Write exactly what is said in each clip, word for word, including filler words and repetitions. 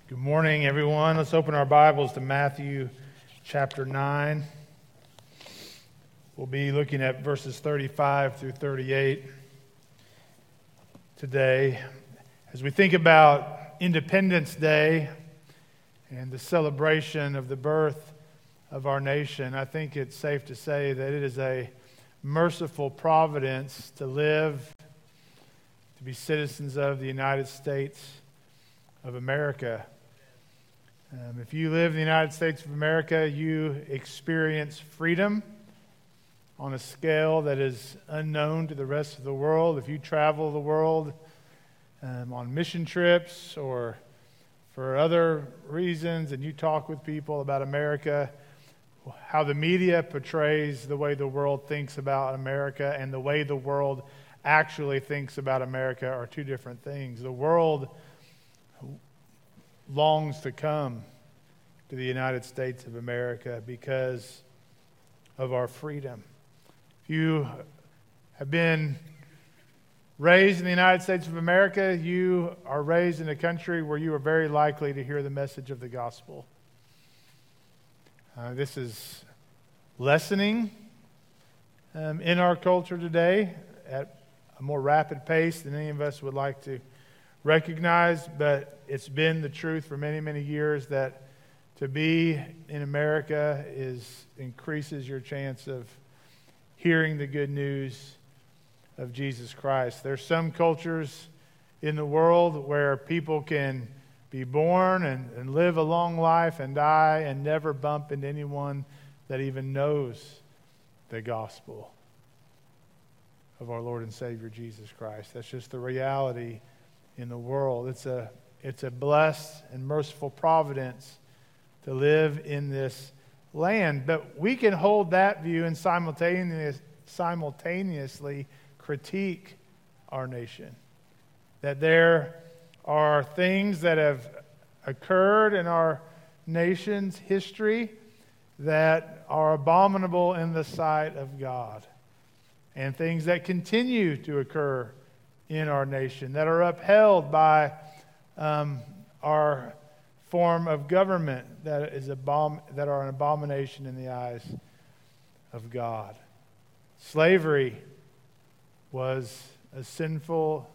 Good morning, everyone. Let's open our Bibles to Matthew chapter nine. We'll be looking at verses thirty-five through thirty-eight today. As we think about Independence Day and the celebration of the birth of our nation, I think it's safe to say that it is a merciful providence to live, to be citizens of the United States of America. Um, if you live in the United States of America, you experience freedom on a scale that is unknown to the rest of the world. If you travel the world um, on mission trips or for other reasons and you talk with people about America, how the media portrays the way the world thinks about America and the way the world actually thinks about America are two different things. The world longs to come to the United States of America because of our freedom. If you have been raised in the United States of America, you are raised in a country where you are very likely to hear the message of the gospel. Uh, this is lessening um, in our culture today at a more rapid pace than any of us would like to recognize, but it's been the truth for many, many years that to be in America is increases your chance of hearing the good news of Jesus Christ. There's some cultures in the world where people can be born and, and live a long life and die and never bump into anyone that even knows the gospel of our Lord and Savior Jesus Christ. That's just the reality in the world. It's a it's a blessed and merciful providence to live in this land. But we can hold that view and simultaneous, simultaneously critique our nation. That there are things that have occurred in our nation's history that are abominable in the sight of God. And things that continue to occur in our nation that are upheld by um, our form of government that is abom- that are an abomination in the eyes of God. Slavery was a sinful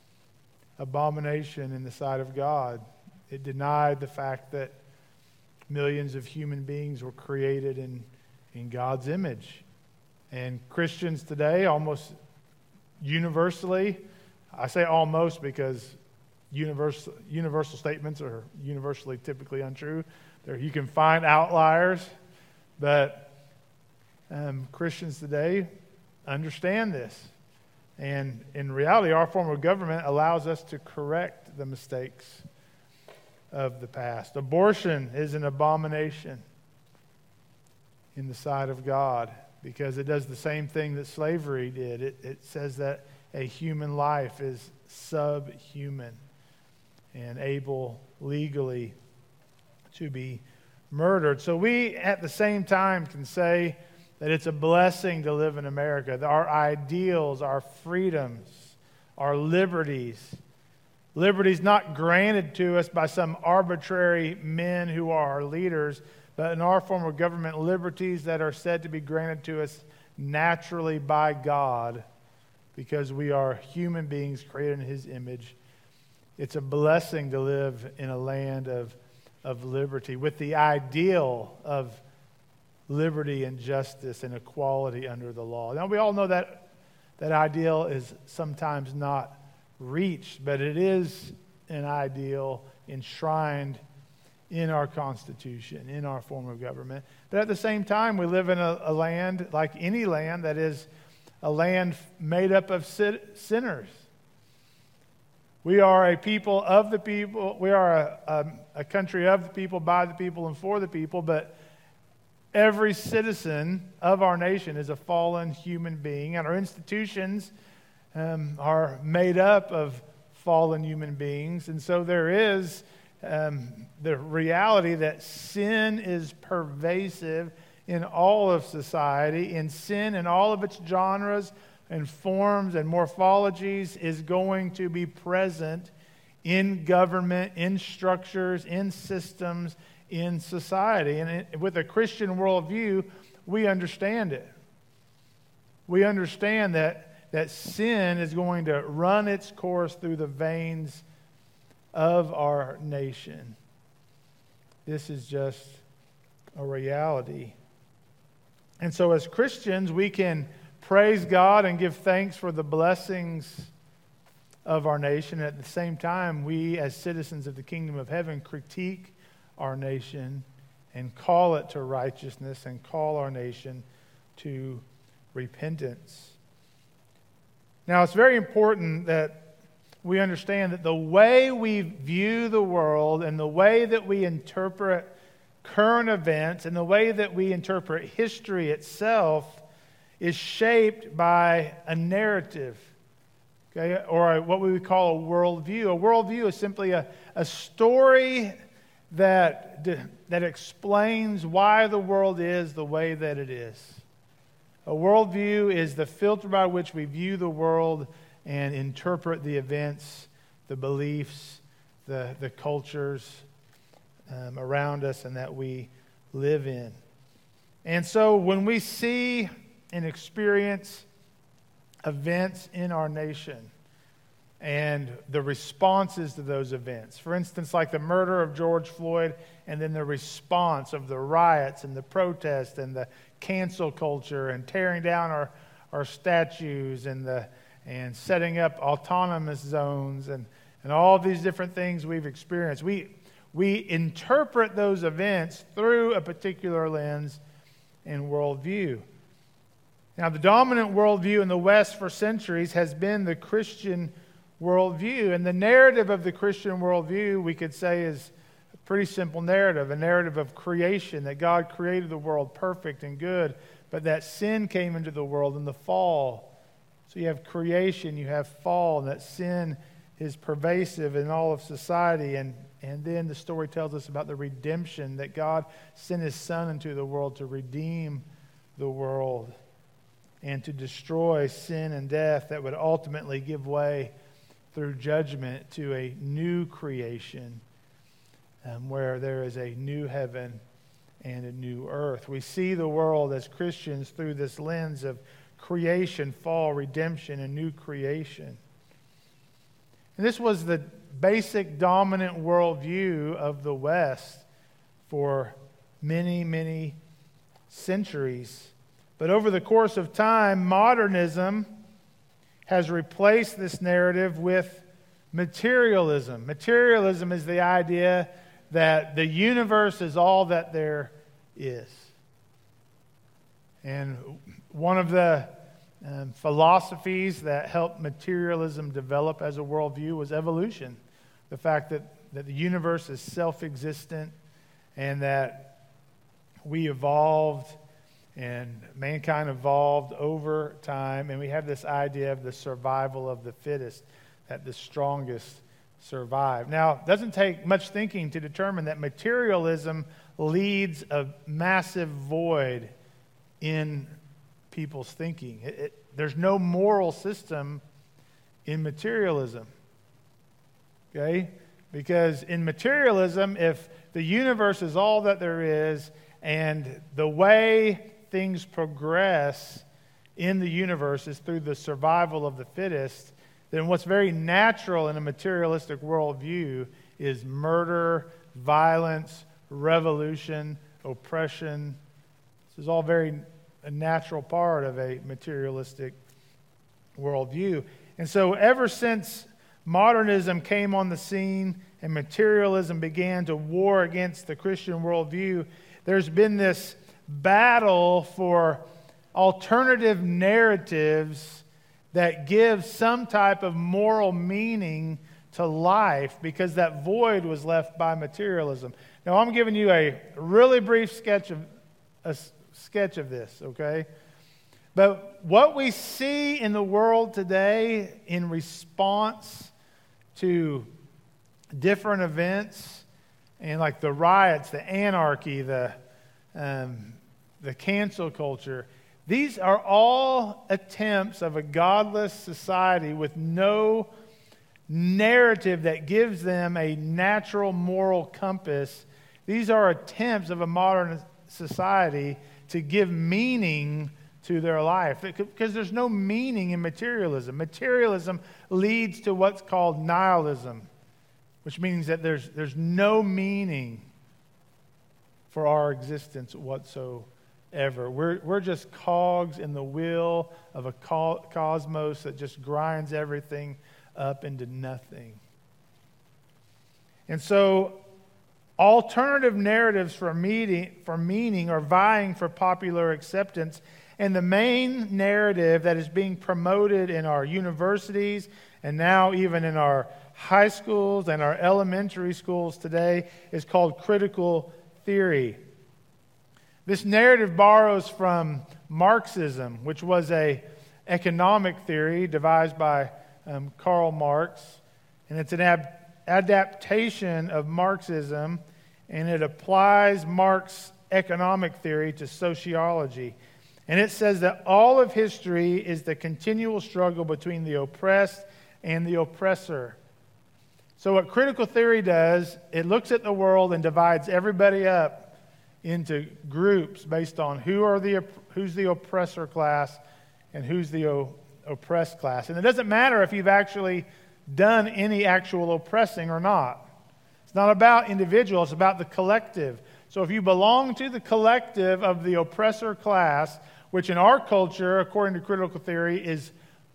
abomination in the sight of God. It denied the fact that millions of human beings were created in, in God's image. And Christians today, almost universally, I say almost because universal, universal statements are universally typically untrue. There, you can find outliers, but um, Christians today understand this. And in reality, our form of government allows us to correct the mistakes of the past. Abortion is an abomination in the sight of God because it does the same thing that slavery did. It, it says that a human life is subhuman and able legally to be murdered. So we, at the same time, can say that it's a blessing to live in America. That our ideals, our freedoms, our liberties, liberties not granted to us by some arbitrary men who are our leaders, but in our form of government, liberties that are said to be granted to us naturally by God, because we are human beings created in His image. It's a blessing to live in a land of, of liberty with the ideal of liberty and justice and equality under the law. Now, we all know that that ideal is sometimes not reached, but it is an ideal enshrined in our Constitution, in our form of government. But at the same time, we live in a, a land, like any land, that is a land made up of sinners. We are a people of the people. We are a, a, a country of the people, by the people, and for the people. But every citizen of our nation is a fallen human being. And our institutions um, are made up of fallen human beings. And so there is um, the reality that sin is pervasive in all of society, and sin in all of its genres and forms and morphologies is going to be present in government, in structures, in systems, in society. And it, with a Christian worldview, we understand it. We understand that, that sin is going to run its course through the veins of our nation. This is just a reality. And so as Christians, we can praise God and give thanks for the blessings of our nation. At the same time, we as citizens of the kingdom of heaven critique our nation and call it to righteousness and call our nation to repentance. Now, it's very important that we understand that the way we view the world and the way that we interpret current events and the way that we interpret history itself is shaped by a narrative, okay, or what we would call a worldview. A worldview is simply a, a story that, that explains why the world is the way that it is. A worldview is the filter by which we view the world and interpret the events, the beliefs, the, the cultures um, around us and that we live in. And so when we see and experience events in our nation and the responses to those events, for instance, like the murder of George Floyd and then the response of the riots and the protests and the cancel culture and tearing down our, our statues and the and setting up autonomous zones and, and all these different things we've experienced. We, we interpret those events through a particular lens and worldview. Now, the dominant worldview in the West for centuries has been the Christian worldview. And the narrative of the Christian worldview, we could say, is a pretty simple narrative, a narrative of creation, that God created the world perfect and good, but that sin came into the world in the fall. So you have creation, you have fall, and that sin is pervasive in all of society. And, and then the story tells us about the redemption, that God sent His Son into the world to redeem the world and to destroy sin and death that would ultimately give way through judgment to a new creation um, where there is a new heaven and a new earth. We see the world as Christians through this lens of creation, fall, redemption, and new creation. And this was the basic dominant worldview of the West for many, many centuries. But over the course of time, modernism has replaced this narrative with materialism. Materialism is the idea that the universe is all that there is. And one of the um, philosophies that helped materialism develop as a worldview was evolution. The fact that, that the universe is self-existent and that we evolved and mankind evolved over time. And we have this idea of the survival of the fittest, that the strongest survive. Now, it doesn't take much thinking to determine that materialism leads a massive void in people's thinking. It, it, there's no moral system in materialism. Okay? Because in materialism, if the universe is all that there is, and the way things progress in the universe is through the survival of the fittest, then what's very natural in a materialistic worldview is murder, violence, revolution, oppression. This is all very a natural part of a materialistic worldview. And so ever since modernism came on the scene and materialism began to war against the Christian worldview, there's been this battle for alternative narratives that give some type of moral meaning to life because that void was left by materialism. Now, I'm giving you a really brief sketch of a sketch of this, okay? But what we see in the world today in response to different events and like the riots, the anarchy, the um, the cancel culture, these are all attempts of a godless society with no narrative that gives them a natural moral compass. These are attempts of a modern society to give meaning to their life, because there's no meaning in materialism. Materialism leads to what's called nihilism, which means that there's, there's no meaning for our existence whatsoever. We're, we're just cogs in the wheel of a co- cosmos that just grinds everything up into nothing. And so alternative narratives for meaning, for meaning are vying for popular acceptance. And the main narrative that is being promoted in our universities and now even in our high schools and our elementary schools today is called critical theory. This narrative borrows from Marxism, which was an economic theory devised by um, Karl Marx. And it's an ab- adaptation of Marxism, and it applies Marx's economic theory to sociology. And it says that all of history is the continual struggle between the oppressed and the oppressor. So what critical theory does, it looks at the world and divides everybody up into groups based on who are the who's the oppressor class and who's the o- oppressed class. And it doesn't matter if you've actually done any actual oppressing or not. It's not about individuals, it's about the collective. So if you belong to the collective of the oppressor class, which in our culture, according to critical theory, is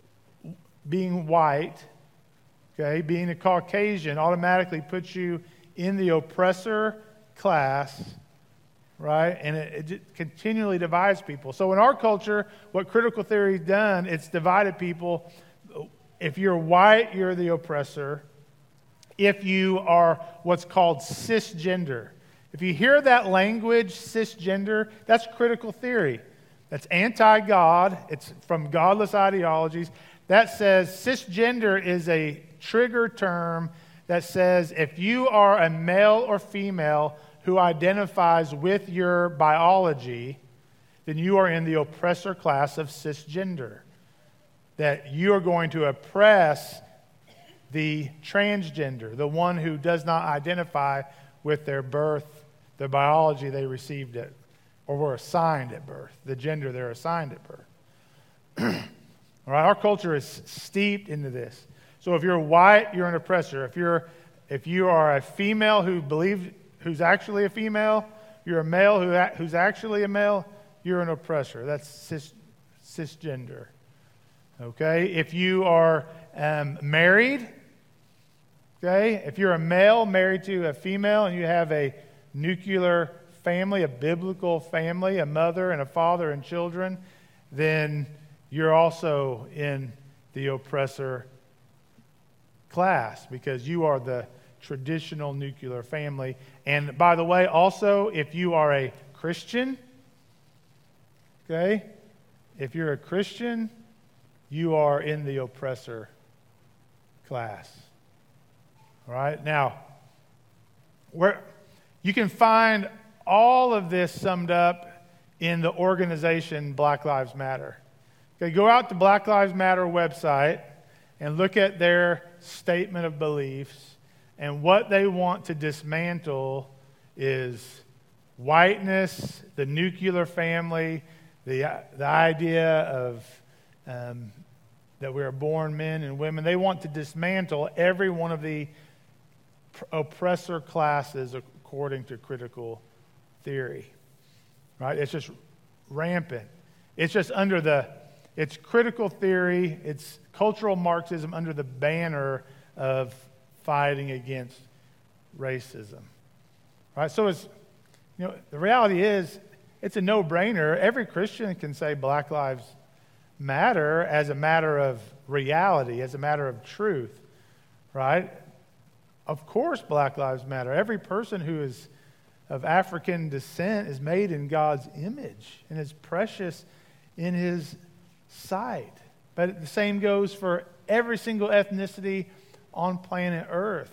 being white, okay, being a Caucasian automatically puts you in the oppressor class, right? And it, it continually divides people. So in our culture, what critical theory has done, it's divided people. If you're white, you're the oppressor. If you are what's called cisgender. If you hear that language, cisgender, that's critical theory. That's anti-God. It's from godless ideologies. That says cisgender is a trigger term that says if you are a male or female who identifies with your biology, then you are in the oppressor class of cisgender. That you are going to oppress the transgender, the one who does not identify with their birth, the biology they received at or were assigned at birth, the gender they're assigned at birth. All right, our culture is steeped into this. So if you're white, you're an oppressor. If you're if you are a female who believes who's actually a female, you're a male who who's actually a male, you're an oppressor. That's cis, cisgender. Okay? If you are um, married, okay? If you're a male married to a female and you have a nuclear family, a biblical family, a mother and a father and children, then you're also in the oppressor class because you are the traditional nuclear family. And by the way, also, if you are a Christian, okay, if you're a Christian, you are in the oppressor class. All right? Now, where you can find all of this summed up in the organization Black Lives Matter. Okay, go out to Black Lives Matter website and look at their statement of beliefs, and what they want to dismantle is whiteness, the nuclear family, the, the idea of um, that we are born men and women. They want to dismantle every one of the oppressor classes according to critical theory, right? It's just rampant. It's just under the, it's critical theory, it's cultural Marxism under the banner of fighting against racism, right? So it's, you know, the reality is, it's a no-brainer. Every Christian can say Black Lives Matter as a matter of reality, as a matter of truth, right? Of course Black Lives Matter. Every person who is of African descent is made in God's image and is precious in His sight. But the same goes for every single ethnicity on planet Earth.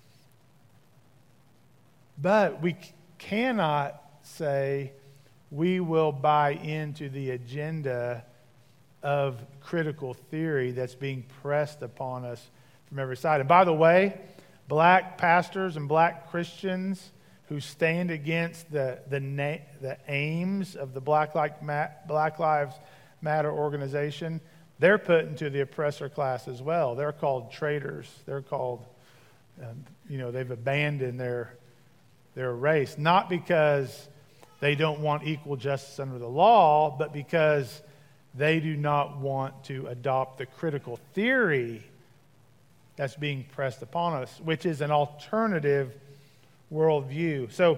But we cannot say we will buy into the agenda of critical theory that's being pressed upon us from every side. And by the way, black pastors and black Christians who stand against the the, na- the aims of the Black, like Ma- Black Lives Matter organization, they're put into the oppressor class as well. They're called traitors. They're called, um, you know, they've abandoned their their race, not because they don't want equal justice under the law, but because they do not want to adopt the critical theory that's being pressed upon us, which is an alternative worldview. So,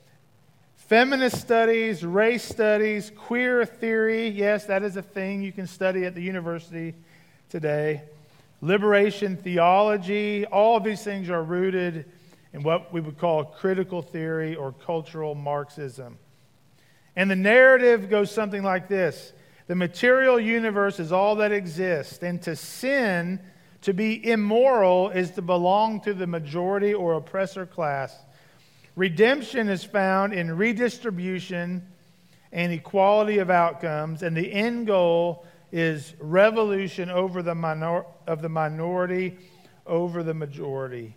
feminist studies, race studies, queer theory, yes, that is a thing you can study at the university today. Liberation theology, all of these things are rooted in what we would call critical theory or cultural Marxism. And the narrative goes something like this. The material universe is all that exists, and to sin, to be immoral, is to belong to the majority or oppressor class. Redemption is found in redistribution and equality of outcomes, and the end goal is revolution over the minor, of the minority over the majority.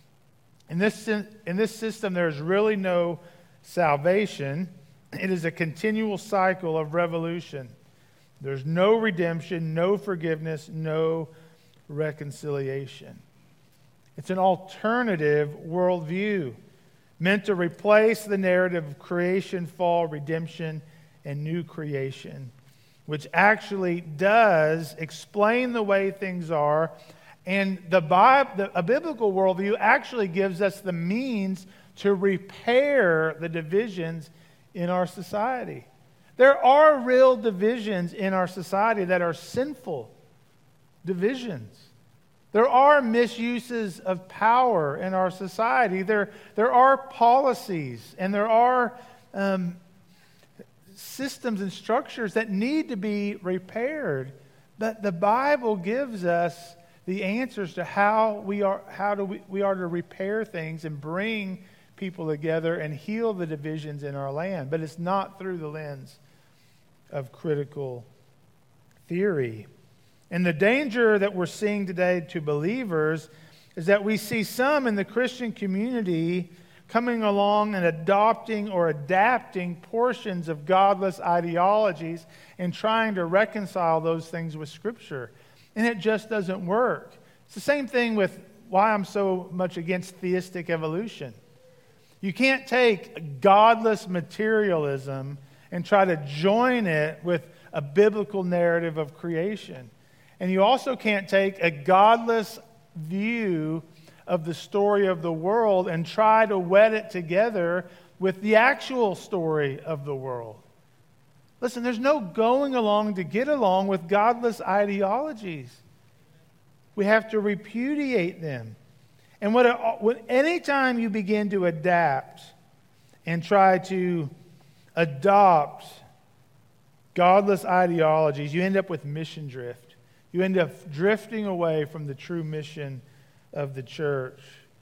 In this, in this system, there's really no salvation. It is a continual cycle of revolution. There's no redemption, no forgiveness, no reconciliation. It's an alternative worldview meant to replace the narrative of creation, fall, redemption, and new creation, which actually does explain the way things are. And the, Bible, the a biblical worldview actually gives us the means to repair the divisions in our society. There are real divisions in our society that are sinful divisions. There are misuses of power in our society. There, there are policies and there are um, systems and structures that need to be repaired. But the Bible gives us the answers to how we are how do we, we are to repair things and bring people together and heal the divisions in our land. But it's not through the lens of critical theory. And the danger that we're seeing today to believers is that we see some in the Christian community coming along and adopting or adapting portions of godless ideologies and trying to reconcile those things with Scripture. And it just doesn't work. It's the same thing with why I'm so much against theistic evolution. You can't take godless materialism and try to join it with a biblical narrative of creation. And you also can't take a godless view of the story of the world and try to wed it together with the actual story of the world. Listen, there's no going along to get along with godless ideologies. We have to repudiate them. And what, what anytime you begin to adapt and try to adopt godless ideologies, you end up with mission drift. You end up drifting away from the true mission of the church.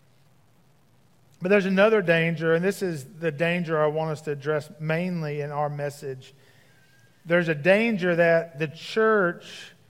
But there's another danger, and this is the danger I want us to address mainly in our message. There's a danger that the church,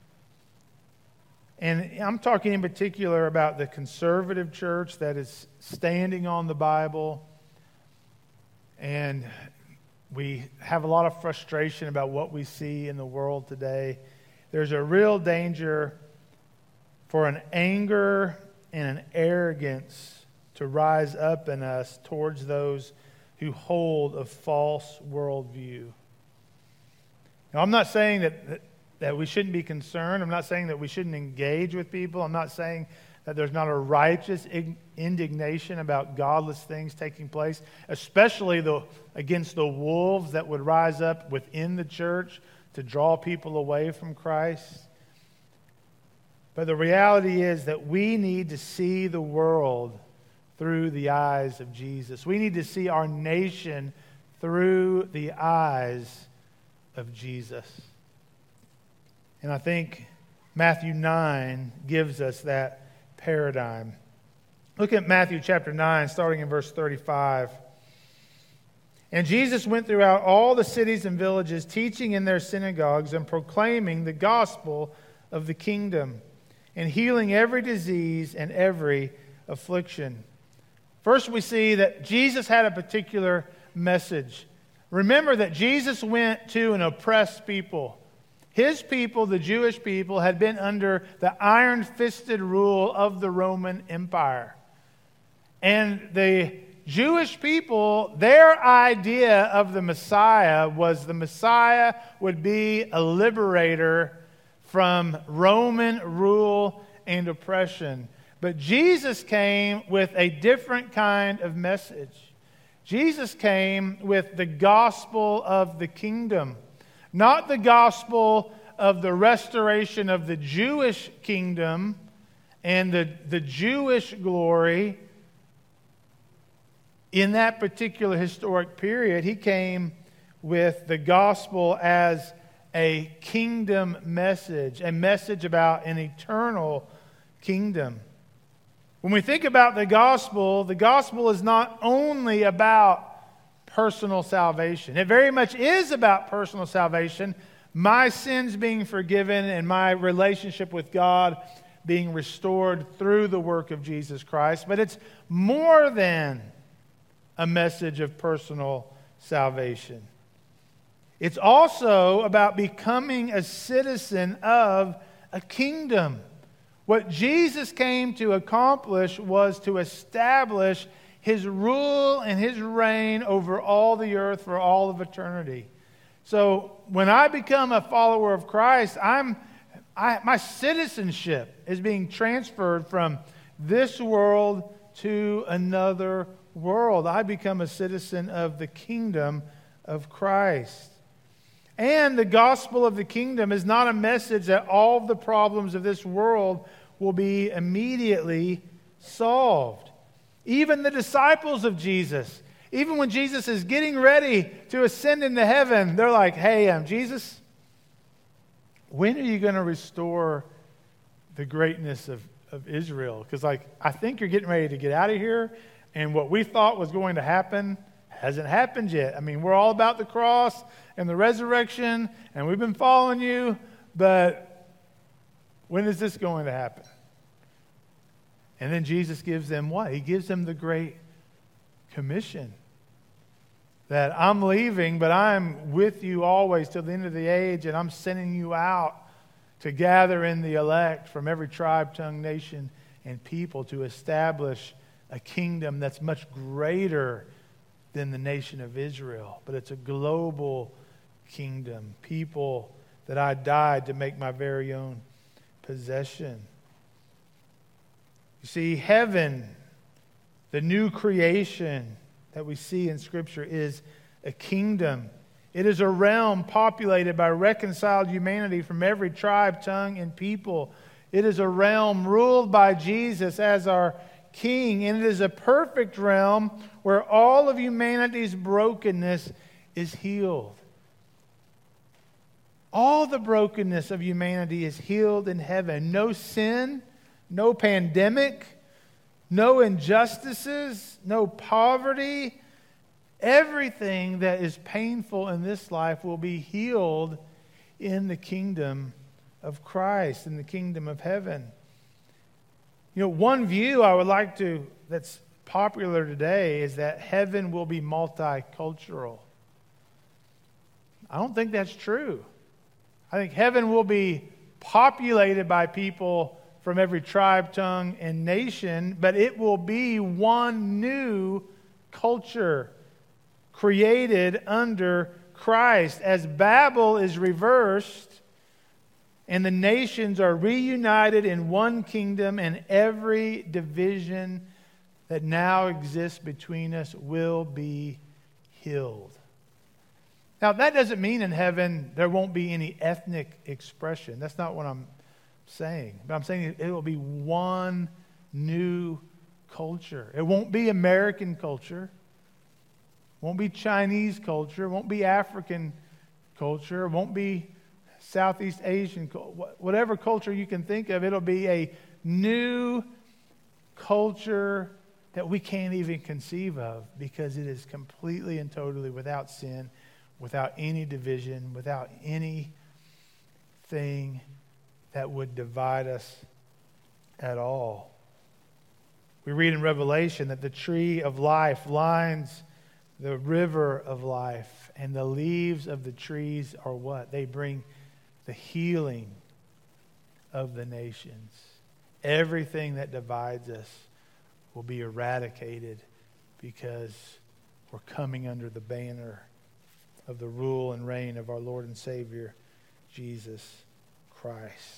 and I'm talking in particular about the conservative church that is standing on the Bible, and we have a lot of frustration about what we see in the world today. There's a real danger for an anger and an arrogance to rise up in us towards those who hold a false worldview. Now, I'm not saying that, that, that we shouldn't be concerned. I'm not saying that we shouldn't engage with people. I'm not saying that there's not a righteous indignation about godless things taking place, especially the, against the wolves that would rise up within the church to draw people away from Christ. But the reality is that we need to see the world through the eyes of Jesus. We need to see our nation through the eyes of Jesus. And I think Matthew nine gives us that paradigm. Look at Matthew chapter nine, starting in verse thirty-five. And Jesus went throughout all the cities and villages, teaching in their synagogues and proclaiming the gospel of the kingdom, and healing every disease and every affliction. First, we see that Jesus had a particular message. Remember that Jesus went to an oppressed people. His people, the Jewish people, had been under the iron-fisted rule of the Roman Empire. And the Jewish people, their idea of the Messiah was the Messiah would be a liberator from Roman rule and oppression. But Jesus came with a different kind of message. Jesus came with the gospel of the kingdom, not the gospel of the restoration of the Jewish kingdom and the, the Jewish glory. In that particular historic period, he came with the gospel as a kingdom message, a message about an eternal kingdom. When we think about the gospel, the gospel is not only about personal salvation. It very much is about personal salvation, my sins being forgiven and my relationship with God being restored through the work of Jesus Christ. But it's more than a message of personal salvation. It's also about becoming a citizen of a kingdom. What Jesus came to accomplish was to establish His rule and His reign over all the earth for all of eternity. So when I become a follower of Christ, I'm, I, my citizenship is being transferred from this world to another world. I become a citizen of the kingdom of Christ. And the gospel of the kingdom is not a message that all of the problems of this world will be immediately solved. Even the disciples of Jesus, even when Jesus is getting ready to ascend into heaven, they're like, hey, um, Jesus, when are you going to restore the greatness of, of Israel? Because like, I think you're getting ready to get out of here, and what we thought was going to happen hasn't happened yet. I mean, we're all about the cross and the resurrection, and we've been following you, but when is this going to happen? And then Jesus gives them what? He gives them the Great Commission. That I'm leaving, but I'm with you always till the end of the age, and I'm sending you out to gather in the elect from every tribe, tongue, nation, and people to establish a kingdom that's much greater than the nation of Israel. But it's a global kingdom. People that I died to make my very own possession. You see, heaven, the new creation that we see in Scripture, is a kingdom. It is a realm populated by reconciled humanity from every tribe, tongue, and people. It is a realm ruled by Jesus as our King, and it is a perfect realm where all of humanity's brokenness is healed. All the brokenness of humanity is healed in heaven. No sin, no pandemic, no injustices, no poverty. Everything that is painful in this life will be healed in the kingdom of Christ, in the kingdom of heaven. You know, one view I would like to, that's popular today, is that heaven will be multicultural. I don't think that's true. I think heaven will be populated by people from every tribe, tongue, and nation, but it will be one new culture created under Christ. As Babel is reversed and the nations are reunited in one kingdom, and every division that now exists between us will be healed. Now, that doesn't mean in heaven there won't be any ethnic expression. That's not what I'm saying. But I'm saying it will be one new culture. It won't be American culture. It won't be Chinese culture. It won't be African culture. It won't be Southeast Asian, whatever culture you can think of. It'll be a new culture that we can't even conceive of, because it is completely and totally without sin, without any division, without anything that would divide us at all. We read in Revelation that the tree of life lines the river of life, and the leaves of the trees are what? They bring the healing of the nations. Everything that divides us will be eradicated because we're coming under the banner of the rule and reign of our Lord and Savior, Jesus Christ.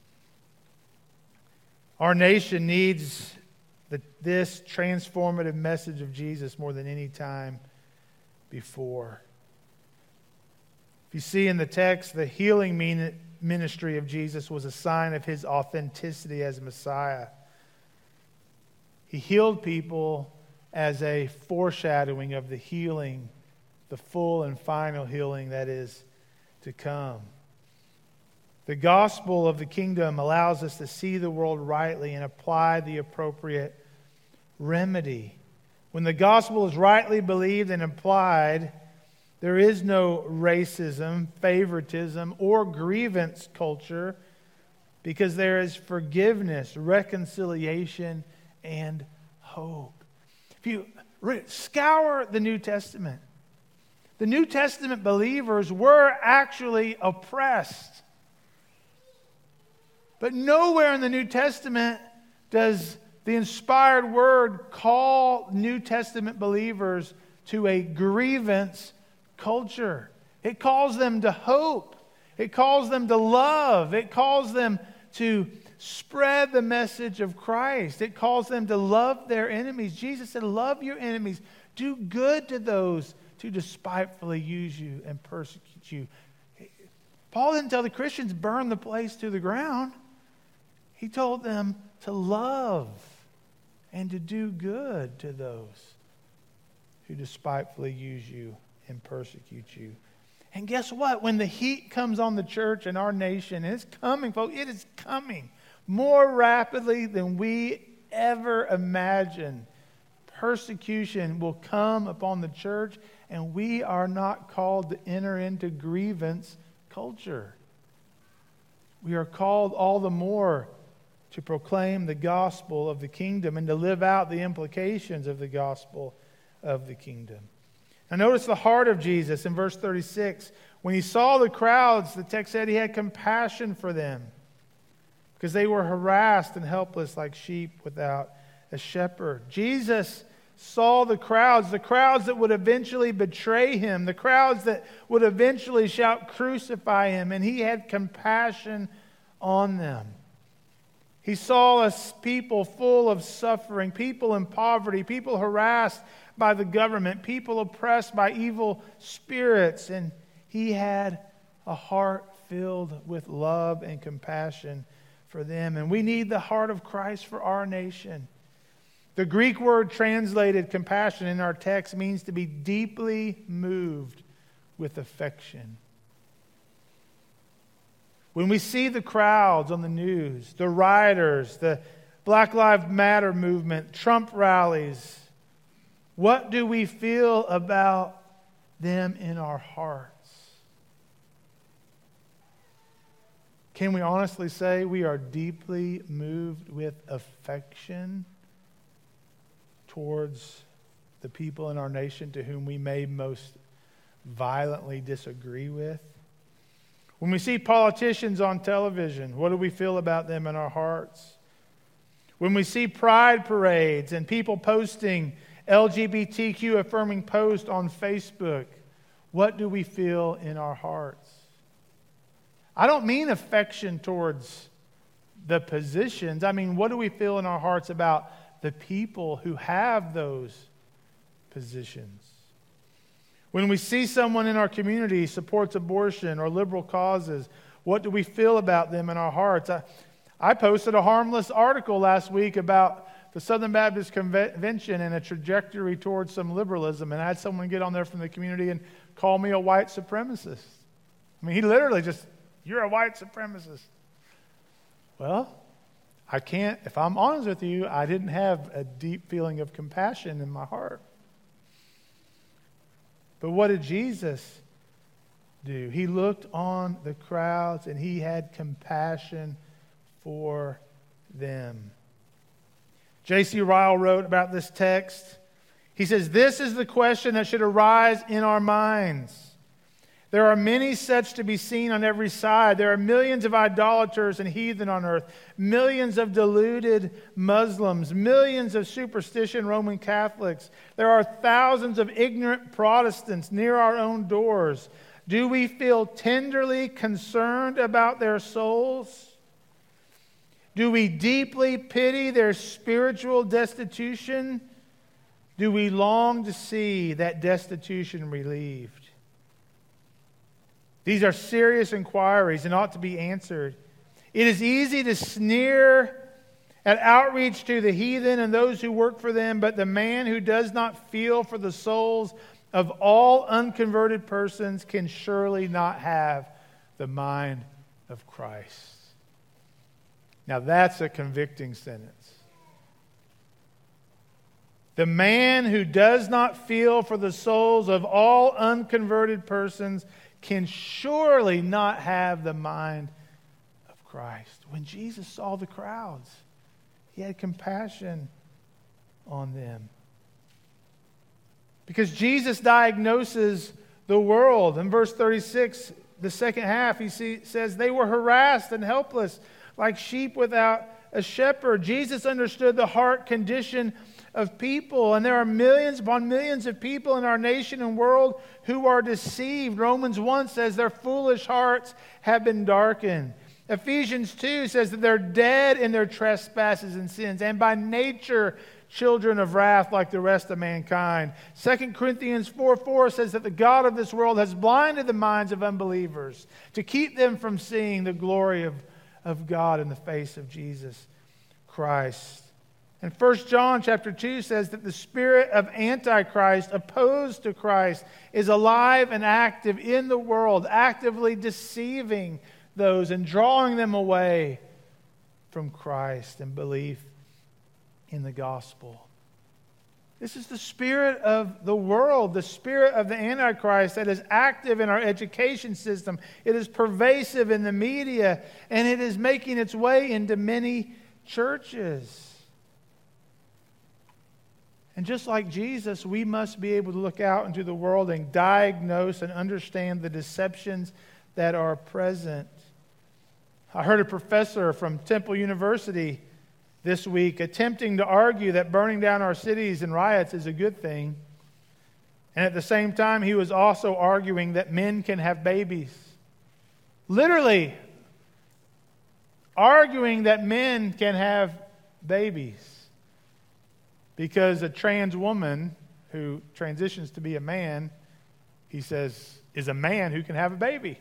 Our nation needs the, this transformative message of Jesus more than any time before. If you see in the text, the healing ministry of Jesus was a sign of his authenticity as Messiah. He healed people as a foreshadowing of the healing, the full and final healing that is to come. The gospel of the kingdom allows us to see the world rightly and apply the appropriate remedy. When the gospel is rightly believed and applied, there is no racism, favoritism, or grievance culture because there is forgiveness, reconciliation, and hope. If you scour the New Testament, the New Testament believers were actually oppressed. But nowhere in the New Testament does the inspired word call New Testament believers to a grievance culture. It calls them to hope. It calls them to love. It calls them to spread the message of Christ. It calls them to love their enemies. Jesus said, love your enemies. Do good to those who despitefully use you and persecute you. Paul didn't tell the Christians, burn the place to the ground. He told them to love and to do good to those who despitefully use you and persecute you. And guess what? When the heat comes on the church and our nation, and it's coming, folks, it is coming more rapidly than we ever imagined. Persecution will come upon the church, and we are not called to enter into grievance culture. We are called all the more to proclaim the gospel of the kingdom and to live out the implications of the gospel of the kingdom. Now notice the heart of Jesus in verse thirty-six. When he saw the crowds, the text said he had compassion for them because they were harassed and helpless like sheep without a shepherd. Jesus saw the crowds, the crowds that would eventually betray him, the crowds that would eventually shout, crucify him, and he had compassion on them. He saw us people full of suffering, people in poverty, people harassed by the government, people oppressed by evil spirits, and he had a heart filled with love and compassion for them. And we need the heart of Christ for our nation. The Greek word translated compassion in our text means to be deeply moved with affection. When we see the crowds on the news, the rioters, the Black Lives Matter movement, Trump rallies, what do we feel about them in our hearts? Can we honestly say we are deeply moved with affection towards the people in our nation to whom we may most violently disagree with? When we see politicians on television, what do we feel about them in our hearts? When we see pride parades and people posting L G B T Q affirming posts on Facebook, what do we feel in our hearts? I don't mean affection towards the positions. I mean, what do we feel in our hearts about the people who have those positions? When we see someone in our community supports abortion or liberal causes, what do we feel about them in our hearts? I, I posted a harmless article last week about the Southern Baptist Convention and a trajectory towards some liberalism, and I had someone get on there from the community and call me a white supremacist. I mean, he literally just, you're a white supremacist. Well, I can't, if I'm honest with you, I didn't have a deep feeling of compassion in my heart. But what did Jesus do? He looked on the crowds and he had compassion for them. J C Ryle wrote about this text. He says, "This is the question that should arise in our minds. There are many such to be seen on every side. There are millions of idolaters and heathen on earth, millions of deluded Muslims, millions of superstition Roman Catholics. There are thousands of ignorant Protestants near our own doors. Do we feel tenderly concerned about their souls? Do we deeply pity their spiritual destitution? Do we long to see that destitution relieved?" These are serious inquiries and ought to be answered. It is easy to sneer at outreach to the heathen and those who work for them, but the man who does not feel for the souls of all unconverted persons can surely not have the mind of Christ. Now that's a convicting sentence. The man who does not feel for the souls of all unconverted persons can surely not have the mind of Christ. When Jesus saw the crowds, he had compassion on them. Because Jesus diagnoses the world. In verse thirty-six, the second half, he see, says, "They were harassed and helpless, like sheep without a shepherd." Jesus understood the heart condition of people, and there are millions upon millions of people in our nation and world who are deceived. Romans one says their foolish hearts have been darkened. Ephesians two says that they're dead in their trespasses and sins, and by nature children of wrath like the rest of mankind. Second Corinthians four four says that the God of this world has blinded the minds of unbelievers to keep them from seeing the glory of, of God in the face of Jesus Christ. And First John chapter two says that the spirit of Antichrist, opposed to Christ, is alive and active in the world, actively deceiving those and drawing them away from Christ and belief in the gospel. This is the spirit of the world, the spirit of the Antichrist that is active in our education system. It is pervasive in the media, and it is making its way into many churches. And just like Jesus, we must be able to look out into the world and diagnose and understand the deceptions that are present. I heard a professor from Temple University this week attempting to argue that burning down our cities in riots is a good thing. And at the same time, he was also arguing that men can have babies. Literally arguing that men can have babies. Because a trans woman who transitions to be a man, he says, is a man who can have a baby.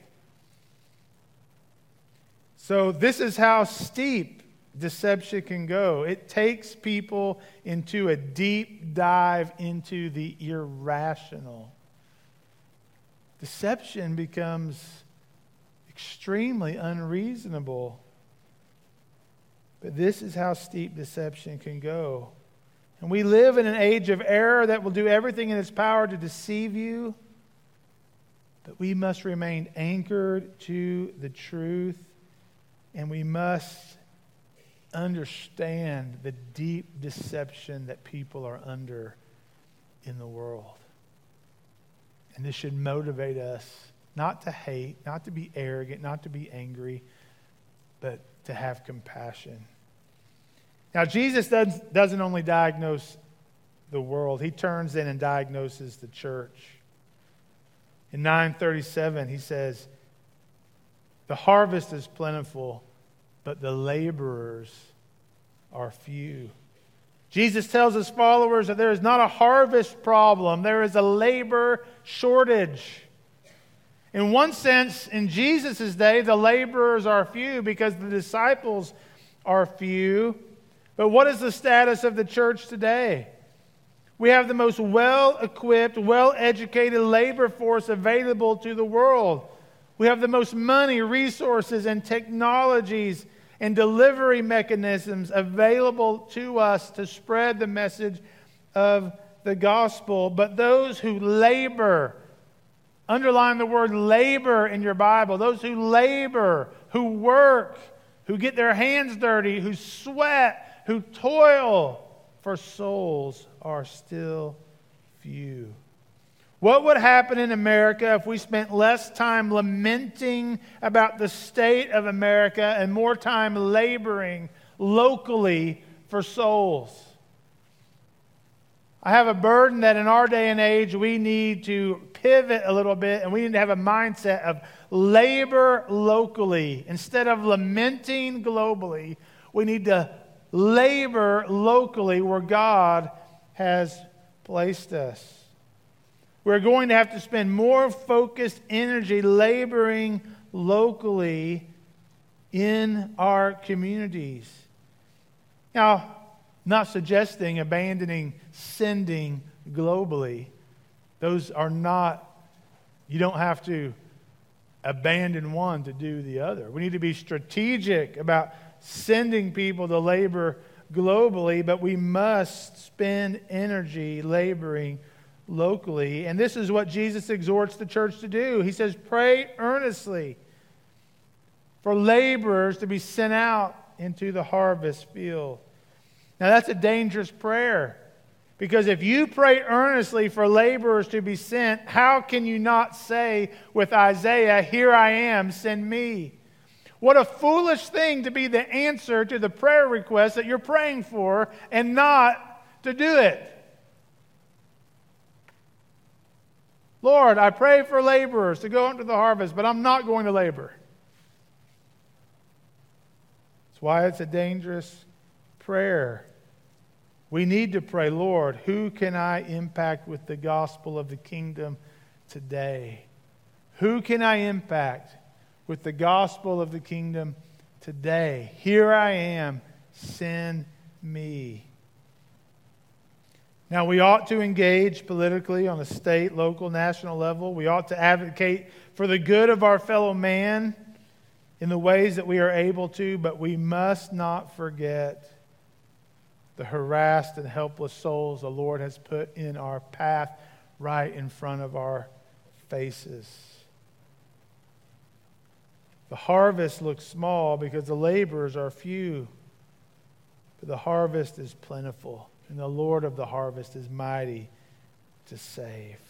So this is how steep deception can go. It takes people into a deep dive into the irrational. Deception becomes extremely unreasonable. But this is how steep deception can go. And we live in an age of error that will do everything in its power to deceive you. But we must remain anchored to the truth. And we must understand the deep deception that people are under in the world. And this should motivate us not to hate, not to be arrogant, not to be angry, but to have compassion. Now, Jesus does, doesn't only diagnose the world. He turns in and diagnoses the church. In nine thirty-seven, he says, "The harvest is plentiful, but the laborers are few." Jesus tells his followers that there is not a harvest problem. There is a labor shortage. In one sense, in Jesus' day, the laborers are few because the disciples are few. But what is the status of the church today? We have the most well-equipped, well-educated labor force available to the world. We have the most money, resources, and technologies and delivery mechanisms available to us to spread the message of the gospel. But those who labor, underline the word labor in your Bible, those who labor, who work, who get their hands dirty, who sweat, who toil for souls are still few. What would happen in America if we spent less time lamenting about the state of America and more time laboring locally for souls? I have a burden that in our day and age we need to pivot a little bit, and we need to have a mindset of labor locally. Instead of lamenting globally, we need to labor locally where God has placed us. We're going to have to spend more focused energy laboring locally in our communities. Now, not suggesting abandoning sending globally. Those are not, you don't have to abandon one to do the other. We need to be strategic about sending people to labor globally, but we must spend energy laboring locally. And this is what Jesus exhorts the church to do. He says, pray earnestly for laborers to be sent out into the harvest field. Now that's a dangerous prayer, because if you pray earnestly for laborers to be sent, how can you not say with Isaiah, here I am, send me? What a foolish thing to be the answer to the prayer request that you're praying for and not to do it. Lord, I pray for laborers to go into the harvest, but I'm not going to labor. That's why it's a dangerous prayer. We need to pray, Lord, who can I impact with the gospel of the kingdom today? Who can I impact with the gospel of the kingdom today? Here I am, send me. Now, we ought to engage politically on a state, local, national level. We ought to advocate for the good of our fellow man in the ways that we are able to, but we must not forget the harassed and helpless souls the Lord has put in our path right in front of our faces. The harvest looks small because the laborers are few, but the harvest is plentiful, and the Lord of the harvest is mighty to save.